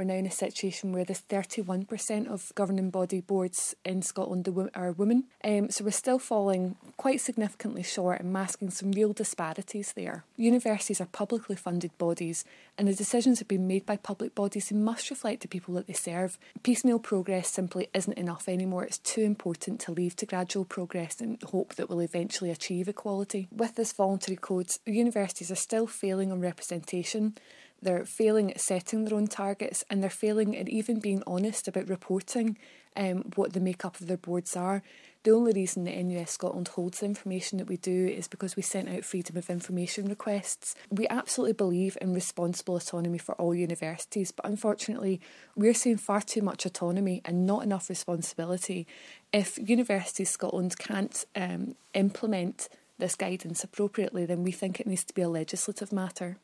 we're now in a situation where there's 31% of governing body boards in Scotland are women. So we're still falling quite significantly short and masking some real disparities there. Universities are publicly funded bodies, and the decisions have been made by public bodies who must reflect the people that they serve. Piecemeal progress simply isn't enough anymore. It's too important to leave to gradual progress and hope that we'll eventually achieve equality. With this voluntary code, universities are still failing on representation. They're failing at setting their own targets, and they're failing at even being honest about reporting what the makeup of their boards are. The only reason that NUS Scotland holds the information that we do is because we sent out freedom of information requests. We absolutely believe in responsible autonomy for all universities, but unfortunately we're seeing far too much autonomy and not enough responsibility. If Universities Scotland can't implement this guidance appropriately, then we think it needs to be a legislative matter.